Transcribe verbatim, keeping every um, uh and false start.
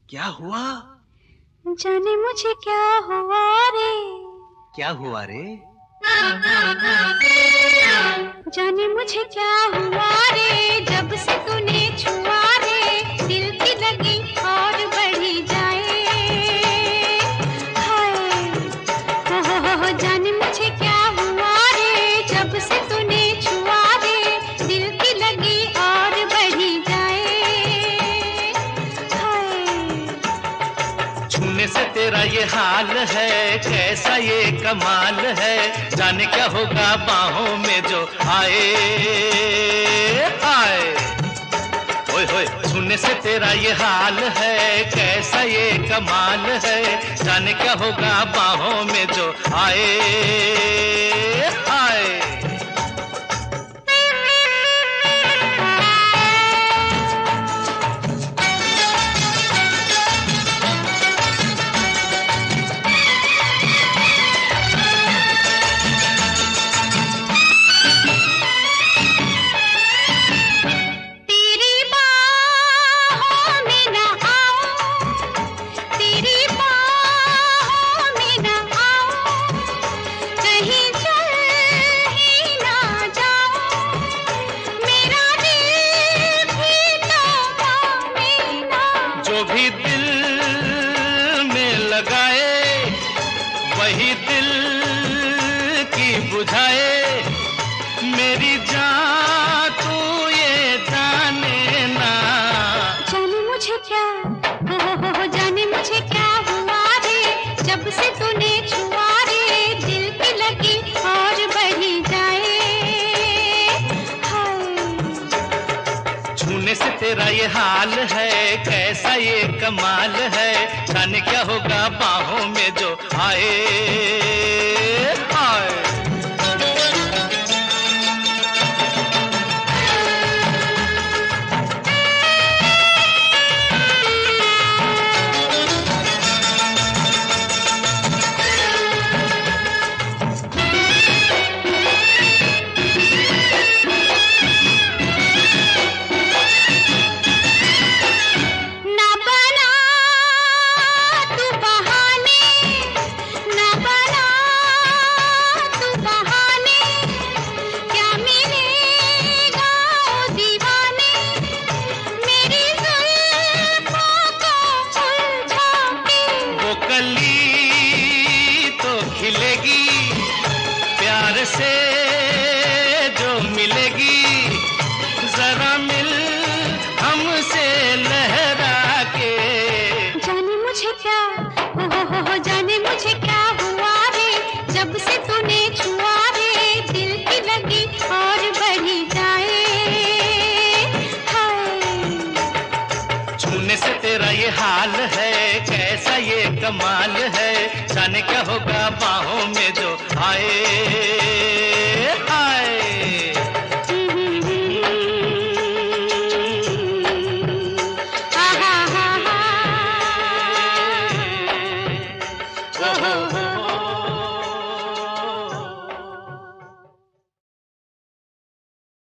क्या हुआ? जाने मुझे क्या हुआ रे। क्या हुआ रे? जाने मुझे क्या हुआ रे, जब से तूने छुआ रे, दिल की लगी और बढ़ी जाए। हाय हो हो हो हो, जाने मुझे क्या हुआ रे, जब से तूने छुआ रे, दिल की लगी और बढ़ी जाए। हाय छूने से तेरा ये हाल है, कैसा ये कमाल है, जाने क्या होगा बाहों में जो आए। आए ओए होए, छूने से तेरा ये हाल है, कैसा ये कमाल है, जाने क्या होगा बाहों में जो आए। आए जो भी दिल में लगाए, वही दिल की बुझाए। मेरी जान तू ये जाने ना। जाने मुझे क्या हो हो हो हो, जाने मुझे क्या हुआ रे, जब से तूने छुआ रे, दिल की लगी और बढ़ी जाए। हाय छूने से तेरा ये हाल है, कैसा ये कमाल है, जाने क्या होगा बाहों में जो आए। आए ना बना तू बहाने, ना बना तू बहाने, क्या मिलेगा ओ दीवाने, मेरी जुल्फों को उलझा के। वो कली तो खिलेगी, प्यार से जो मिलेगी, जरा मिल हमसे लहरा के। जाने मुझे क्या हो हो हो हो, जाने मुझे क्या हुआ रे, जब से तूने छुआ रे, दिल की लगी और बढ़ी जाए। हाय छूने से तेरा ये हाल है, कैसा ये कमाल है, जाने क्या होगा बाहों में जो आए। आए हा हा हा हा, ओ हो हो